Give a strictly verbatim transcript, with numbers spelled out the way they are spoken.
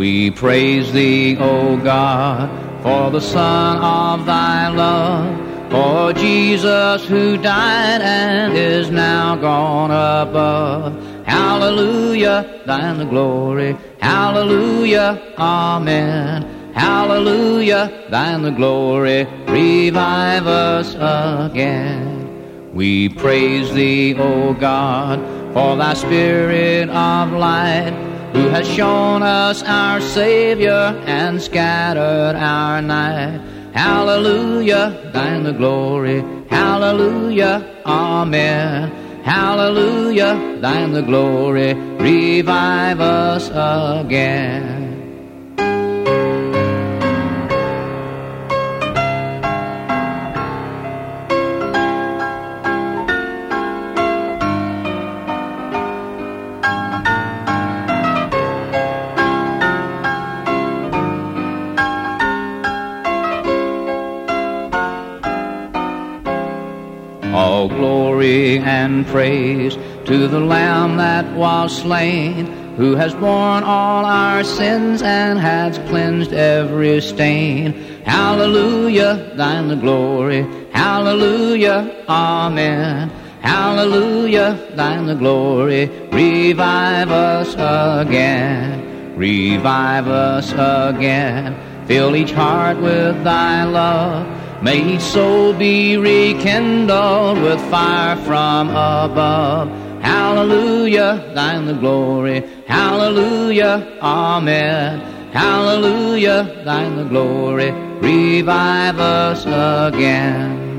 We praise thee, O God, for the Son of thy love, for Jesus who died and is now gone above. Hallelujah, thine the glory. Hallelujah, amen. Hallelujah, thine the glory. Revive us again. We praise thee, O God, for thy Spirit of light, who has shown us our Savior and scattered our night. Hallelujah, thine the glory. Hallelujah, amen. Hallelujah, thine the glory. Revive us again. All glory and praise to the Lamb that was slain, who has borne all our sins and has cleansed every stain. Hallelujah, thine the glory. Hallelujah, amen. Hallelujah, thine the glory. Revive us again. Revive us again. Fill each heart with thy love. May each soul be rekindled with fire from above. Hallelujah, thine the glory. Hallelujah, amen. Hallelujah, thine the glory. Revive us again.